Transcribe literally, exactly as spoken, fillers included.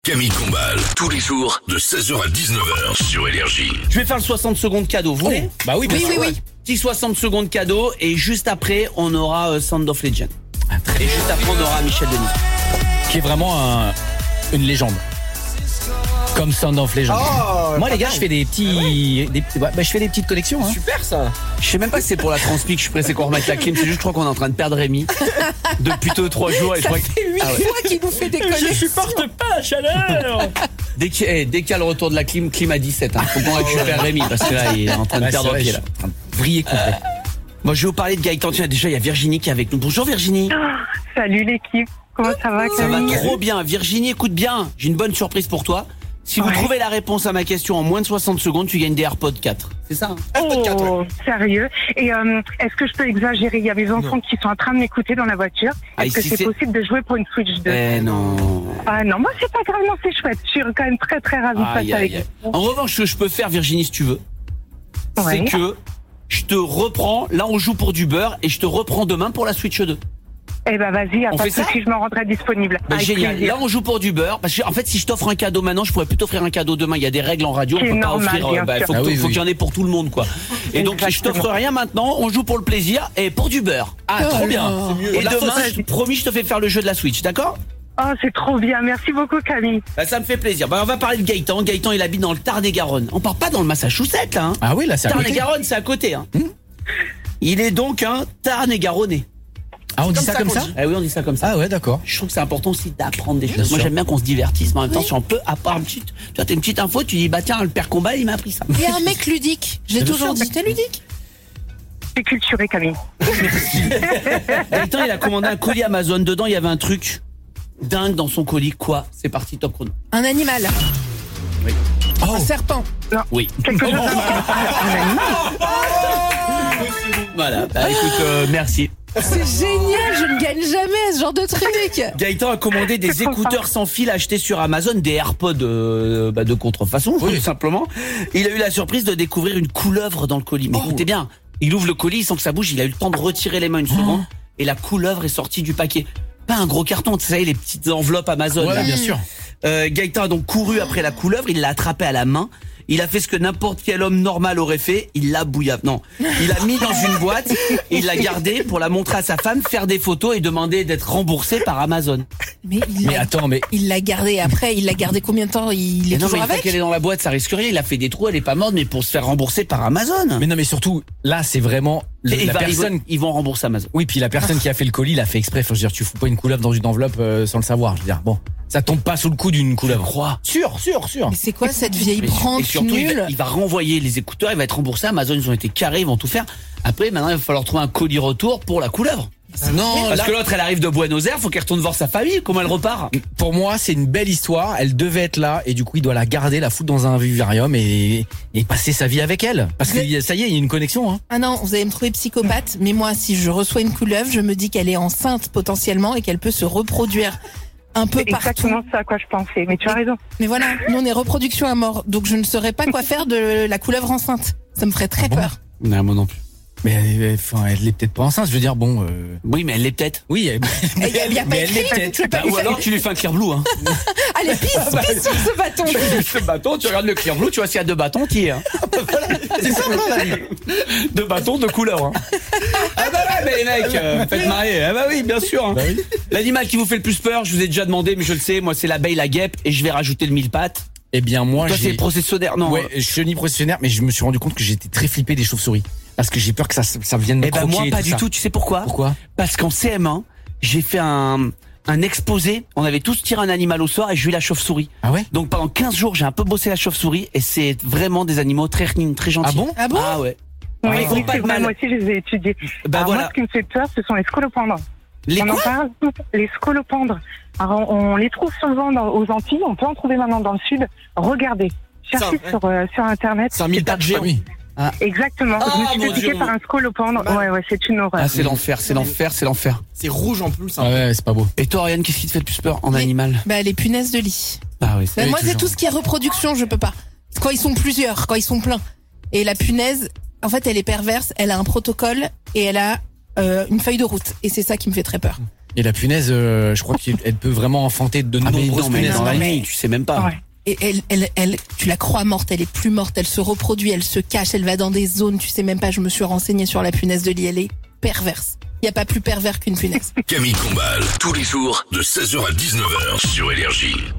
Camille Combal, tous les jours de seize heures à dix-neuf heures sur Énergie. Je vais faire le soixante secondes cadeau, vous voulez? Bah oui, bien Oui, sûr. oui, oui. Petit soixante secondes cadeau et juste après on aura euh, Sound of Legend. Et juste après on aura Michel Denis. Qui est vraiment un, une légende. Comme Sound of Legend. Oh, Moi pas les gars, mal. je fais des petits, des petits- ouais, bah, je fais des petites collections. Hein. Super ça. Je sais même pas si c'est pour la transpi que je suis pressé qu'on remette la clim, c'est juste je crois qu'on est en train de perdre Rémi depuis deux trois jours et je Ça crois que fait huit Ah ouais. fois qu'il nous fait des collections. pas la chaleur. dès qu'il eh, dès qu'il y a le retour de la clim, clim à dix-sept, hein. Faut qu'on récupère Rémi parce que là il est en train de Ouais, perdre c'est vrai, pied je là. suis en train de vriller complet. Moi je vais vous parler de Gaëtan, tiens déjà il y a Virginie qui est avec nous. Bonjour Virginie. Salut l'équipe, comment ça va Ça va Camille? trop bien. Virginie, écoute bien, j'ai une bonne surprise pour toi. Si vous Ouais. trouvez la réponse à ma question en moins de soixante secondes, tu gagnes des AirPods quatre. C'est ça hein? Oh, sérieux? Et euh, est-ce que je peux exagérer? Il y a mes enfants qui sont en train de m'écouter dans la voiture. Ah, Est-ce que ici, c'est c'est- possible de jouer pour une Switch deux? Eh non. Ah non, moi c'est pas grave, non, c'est chouette. Je suis quand même très très ravie de Aïe, passer avec aïe, aïe. vous. En revanche, ce que je peux faire, Virginie, si tu veux, c'est Ouais. que je te reprends. Là, on joue pour du beurre et je te reprends demain pour la Switch deux. Eh ben vas-y, à On pas fait de ça souci, je me rendrai disponible. Bah, Avec génial. plaisir. Là, on joue pour du beurre. Parce que, en fait, si je t'offre un cadeau maintenant, je pourrais plus t'offrir un cadeau demain. Il y a des règles en radio. On C'est peut pas normal, offrir. bien bah, sûr. faut que Ah t- oui, faut oui. qu'il y en ait pour tout le monde, quoi. Et donc, si je t'offre Exactement. rien maintenant, on joue pour le plaisir et pour du beurre. Ah, Oh trop là. bien. C'est Et La demain, fausse- je, promis, je te fais faire le jeu de la Switch, d'accord? Oh, c'est trop bien. Merci beaucoup Camille. Bah, ça me fait plaisir. Bah, on va parler de Gaëtan. Gaëtan, il habite dans le Tarn-et-Garonne. On part pas dans le Massachusetts, là, hein. Ah oui, là c'est à côté. Tarn-et-Garonne, c'est à côté, hein. Il est donc un Tarn-et-Garonnais. Ah on dit Comme ça ça comme qu'on ça dit. Ah oui, on dit ça comme ça. Ah ouais, d'accord. Je trouve que c'est important aussi d'apprendre des choses. sûr. Moi, j'aime bien qu'on se divertisse, mais en même temps, si on peut, à part une petite, tu vois, t'as une petite info, tu dis, bah tiens, le père Combal, il m'a appris ça. Il y a un mec ludique. J'ai Bien toujours sûr. dit, t'es ludique. C'est culturé Camille. Gaëtan, il a commandé un colis Amazon. Dedans, il y avait un truc dingue dans son colis. Quoi? C'est parti, top chrono. Un animal. Oh. Un serpent. Oui. Quelque chose d'un Voilà. Bah écoute, euh, merci. C'est génial, je ne gagne jamais ce genre de truc. Gaëtan a commandé des C'est trop écouteurs sans fil achetés sur Amazon, des AirPods euh, bah, de contrefaçon, tout simplement. Il a eu la surprise de découvrir une couleuvre dans le colis. Mais écoutez bien, il ouvre le colis sans que ça bouge, il a eu le temps de retirer les mains une seconde, et la couleuvre est sortie du paquet. Pas un gros carton, tu sais, les petites enveloppes Amazon. Ouais, là. bien sûr. Euh, Gaëtan a donc couru après la couleuvre, il l'a attrapée à la main. Il a fait ce que n'importe quel homme normal aurait fait, il l'a bouillave. Non, il l'a mis dans une boîte, il l'a gardée pour la montrer à sa femme, faire des photos et demander d'être remboursé par Amazon. Mais il Mais l'a- attends, mais il l'a gardé après. Il l'a gardé combien de temps? Il est Et non, mais toujours une fois avec. qu'elle est dans la boîte, ça risque rien. Il a fait des trous, elle est pas morte, mais pour se faire rembourser par Amazon. mais non, mais surtout là c'est vraiment le- Et il la va- ils personne. vont- ils vont rembourser Amazon. Oui, puis la personne qui a fait le colis l'a fait exprès. Faut dire, tu fous pas une couleuvre dans une enveloppe euh, sans le savoir. Je veux dire, bon, ça tombe pas sous le coup d'une couleuvre. crois. Sûr, sûr, sûr. Mais c'est quoi cette vieille Et branche surtout, il va, nulle? il va renvoyer les écouteurs, il va être remboursé. Amazon, ils ont été carrés, ils vont tout faire. Après, maintenant, il va falloir trouver un colis retour pour la couleuvre. Non, Parce là, que l'autre, elle arrive de Buenos Aires, faut qu'elle retourne voir sa famille. Comment elle repart? pour moi, c'est une belle histoire. Elle devait être là et du coup, il doit la garder, la foutre dans un vivarium et, et passer sa vie avec elle. Parce que y a- ça y est, il y a une connexion. Hein. Ah non, vous allez me trouver psychopathe, mais moi, si je reçois une couleuvre, je me dis qu'elle est enceinte potentiellement et qu'elle peut se reproduire un peu C'est partout. exactement ça à quoi je pensais. Mais tu as raison. Mais voilà, nous on est reproduction à mort, donc je ne saurais pas quoi faire de la couleuvre enceinte. Ça me ferait très bon peur. Non, moi non plus. Mais elle, enfin, elle est peut-être pas enceinte. Je veux dire, bon, euh, Oui, mais elle l'est peut-être. oui, elle- Et y a- y a pas mais elle écrit, l'est peut-être. tu veux pas Bah, lui ou faire- alors, tu lui fais un clear blue, hein. Allez, pisse, pisse sur ce bâton. Ce bâton, tu regardes le clear blue, tu vois s'il y a deux bâtons, t'y es, hein. C'est ça, voilà. Deux bâtons de couleur, hein. Ah bah ouais, mais les mecs, euh, faites marrer. Ah bah oui, bien sûr. Hein. Bah oui. L'animal qui vous fait le plus peur, je vous ai déjà demandé, mais je le sais, moi c'est l'abeille, la guêpe, et je vais rajouter le mille pattes. Eh bien, moi, Toi, c'est j'ai. le processionnaire, non? Ouais, je suis ni processionnaire, mais je me suis rendu compte que j'étais très flippé des chauves-souris. Parce que j'ai peur que ça, ça vienne me Eh ben croquer moi et pas tout du ça. tout, tu sais pourquoi? Pourquoi? Parce qu'en C M un, j'ai fait un, un exposé, on avait tous tiré un animal au sort et j'ai eu la chauve-souris. Ah ouais? Donc pendant quinze jours, j'ai un peu bossé la chauve-souris et c'est vraiment des animaux très très gentils. Ah bon? Ah bon? Ah ouais. Oui, ils ont oui, pas c'est de vrai, mal. moi aussi je les ai étudiés. Bah Alors voilà. moi, ce qui me fait peur, ce sont les scolopendres. Les on en quoi? parle, les scolopendres. Alors, on, on les trouve souvent dans- aux Antilles, on peut en trouver maintenant dans le sud. Regardez, cherchez Ça, sur, euh, sur Internet. C'est un mille pattes géant. Oui. Exactement, Ah, je me suis mon fait piquer Dieu. par un scolopendre. Ouais, ouais, c'est une horreur. Ah c'est l'enfer, c'est l'enfer, c'est l'enfer. C'est rouge en plus. Ah Hein. ouais, c'est pas beau. Et toi Oriane, qu'est-ce qui te fait le plus peur en Mais- animal? Bah les punaises de lit. Ah oui, Bah, c'est moi c'est toujours. tout ce qui est reproduction, je peux pas. Quand ils sont plusieurs, quand ils sont pleins. Et la punaise, en fait, elle est perverse, elle a un protocole et elle a euh, une feuille de route. Et c'est ça qui me fait très peur. Et la punaise, euh, je crois qu'elle peut vraiment enfanter de Ah mais nombreuses non, mais punaises. dans la mais- nuit, tu sais même pas. Ouais. Et elle, elle, elle, tu la crois morte, elle est plus morte, elle se reproduit, elle se cache, elle va dans des zones, tu sais même pas, je me suis renseignée sur la punaise de lit, elle est perverse. Il y a pas plus pervers qu'une punaise. Camille Combal, tous les jours de seize heures à dix-neuf heures sur Énergie.